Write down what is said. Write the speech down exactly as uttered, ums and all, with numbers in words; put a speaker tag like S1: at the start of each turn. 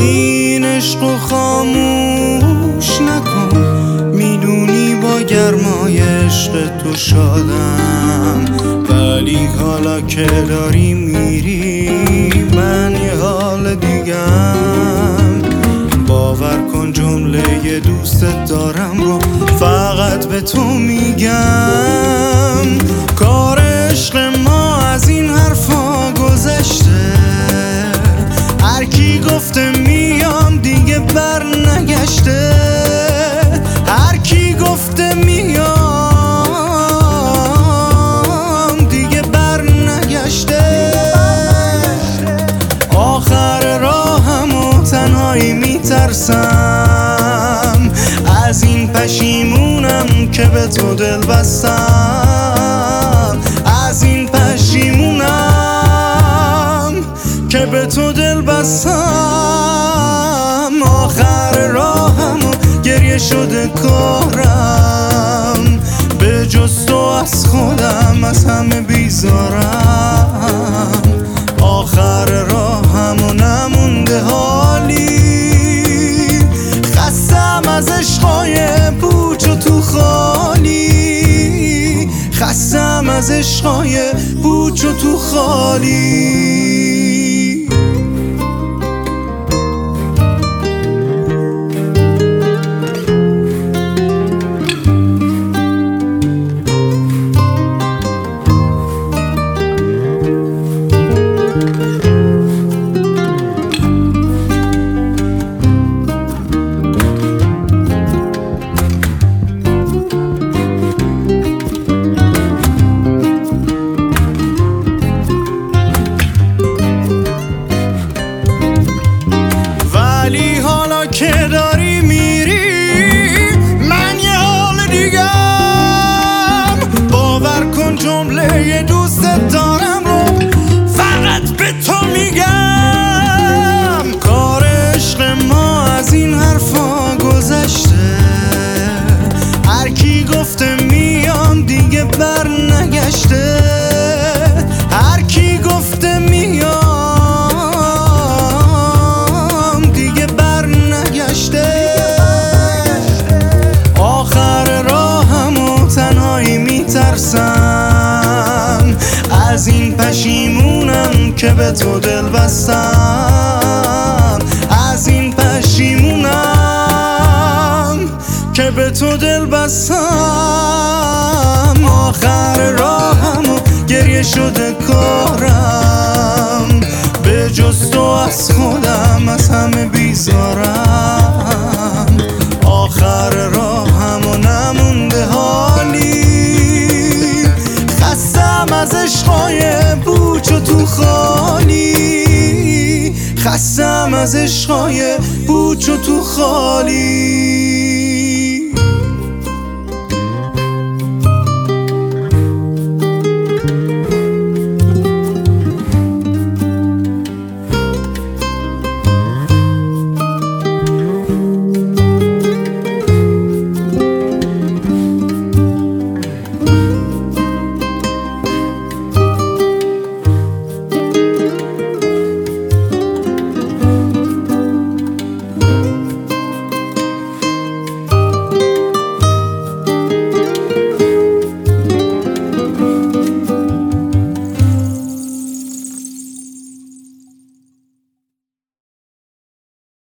S1: این عشقو خاموش نکن، میدونی با گرمای عشق تو شادم، ولی حالا که داری میری من یه حال دیگم. باور کن جمله دوست دارم رو فقط به تو میگم. کار عشق ما از این حرفا گذشته، هر کی گفته میام دیگه بر نگشته، هر کی گفته میام دیگه بر نگشته. آخر راهم و تنهایی میترسم، از این پشیمونم که به تو دل بستم، از این پشیمونم که به تو دل بستم. آخر راهم و گریه شده کارم، به جز تو از خودم از همه بیزارم. آخر راهم و نمونده حالی، خستم از عشقای پوچ و تو خالی، خستم از عشقای پوچ و تو خالی. ولی حالا که داری میری من یه حال دیگم. باور کن جمله دوست دارم رو فقط به تو میگم. کار عشق ما از این حرفا گذشته، هر کی گفته میام دیگه بر نگشته، هر کی گفته میام میترسم، از این پشیمونم که به تو دل بستم، از این پشیمونم که به تو دل بستم. آخر راهم و گریه شده کارم، به جز تو از خودم از همه بیزارم. آخر راهم و نمونده حالی، خستم از عشقای پوچ و تو خالی، خستم از عشقای پوچ و تو خالی.